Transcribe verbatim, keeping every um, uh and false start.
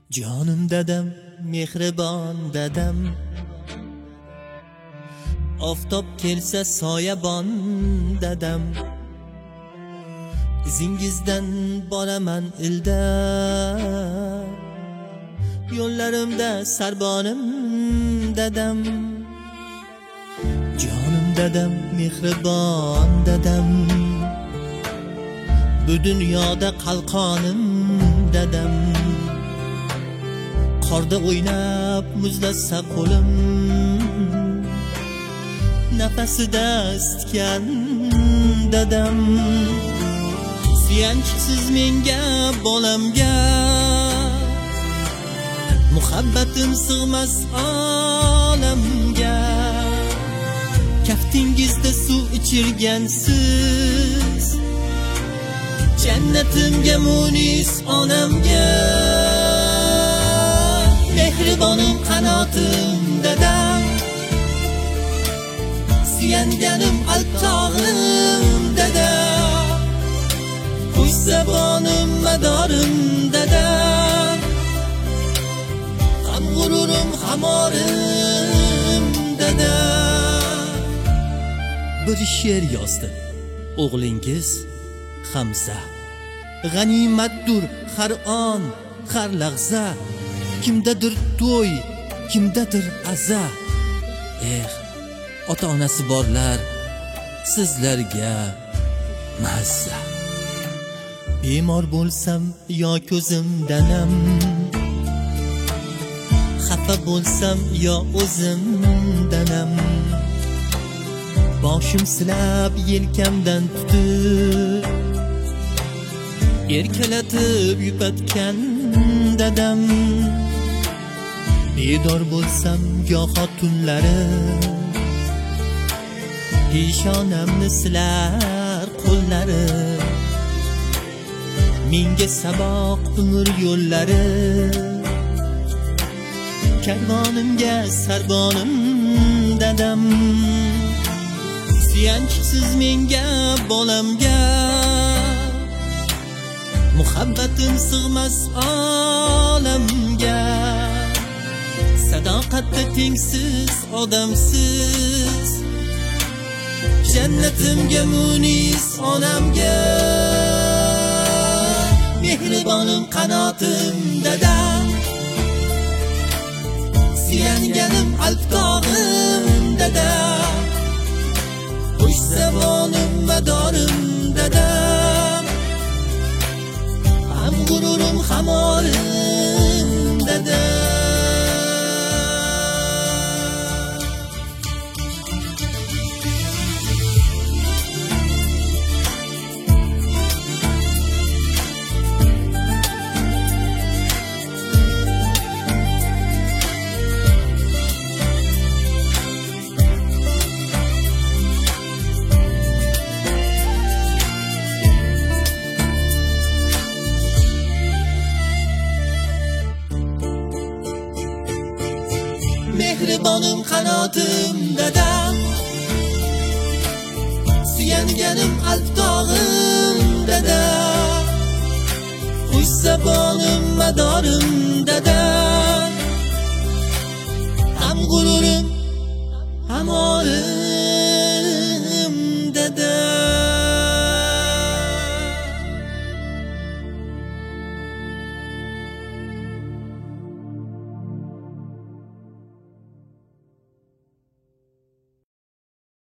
Canım dedem, mehribon dedem, oftob kelsa soyabon dedem. İzingizdan boraman ilda, yo'llarimda sarbonim dedem. Canım dedem, mehribon dedem, bu dunyoda qalqonim dedem. Qorda o'ynab muzlasa qo'lim, nafasida isitgan dadam. Suyanchisiz menga bolamga, muhabbatim sig'mas olamga. Kaftingizda suv ichirgansiz, jannatimga munis onamga. Mehribonim qanotim dadam, suyanganim alptog'im dadam. Xush zabonim madorim dadam, ham g'ururim hamorim dadam. Bir she'r yozdi o'g'lingiz Hamza. G'animatdur har on, har lahza, kimdadir to'y, kimdadir aza. Eh, ota-onasi borlar, sizlarga mazza. Bemor bo'lsam yo ko'zimdanam, xafa bo'lsam yo o'zimdanam, boshim silab yelkamdan tutib, erkalatib yupatgan dadam. Bedor bo'lsam goho tunlari, peshonamni silar qo'llari. Menga saboq umr yo'llari, karvonimga sarbonim dadam. Suyanchisiz menga bolamga, muhabbatim sig'mas olamga. Sadoqatda tengsiz odamsiz, jannatimga munis onamga. Mehribonim qanotim dadam, suyanganim alptog'im dadam. Xush zabonim madorim dadam, ham g'ururim hamorim dadam. Mehribonim qanotim dadam, suyanganim alptog'im dadam. Xush zabonim madorim